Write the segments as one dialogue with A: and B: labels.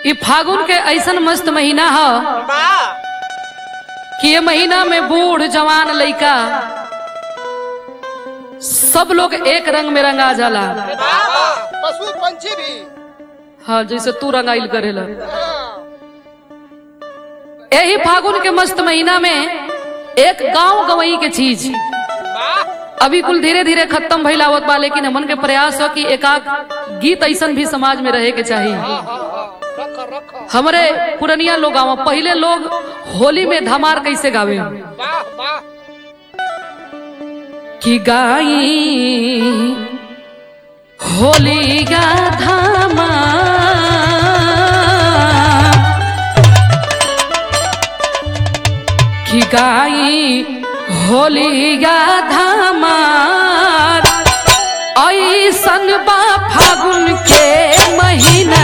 A: ये फागुन के ऐसन मस्त महीना है कि ये महीना में बूढ़ जवान लड़का सब लोग एक रंग में रंगा जाला।
B: पशु पंछी भी।
A: हाँ, जैसे तू रंगाइल करेला। यही फागुन के मस्त महीना में एक गांव गवई के चीज अभी कुल धीरे धीरे खत्म भइल आवत बा, लेकिन हमन के प्रयास हो कि एक आध गीत ऐसन भी समाज में रहे के चाहिए। हमारे पुरनिया लोग गाँव पहले लोग होली में धमार कैसे गावे कि गाई होली गा धमा कि गाई होली गा धमार ऐसन बा फागुन के महीना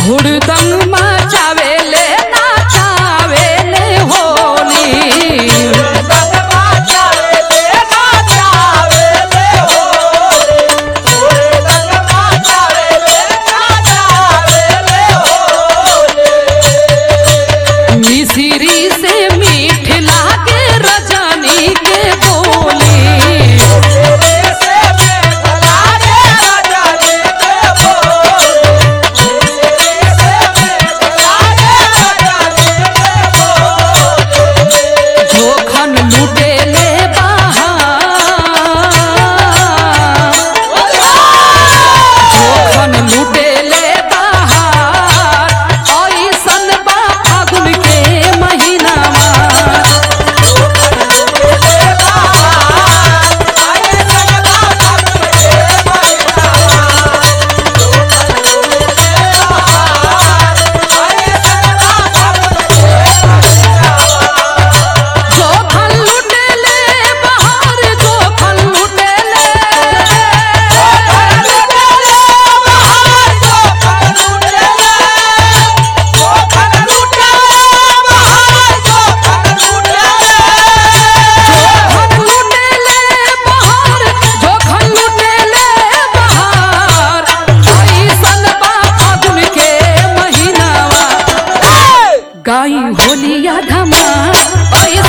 A: हुड़दंग मचावेले नाचावेले होली मिसिरी से मीठ लागे रजनी के बोली जोखन लुटेले जोखन लुटेले बहार ऐसन बा फागुन के महीनावा जोखन लुटेले बहार जोखन लुटेले जोखन लुटेले बहार जोखन लुटेले बहार ऐसन बा फागुन के महीनावा गाई होलिया धमा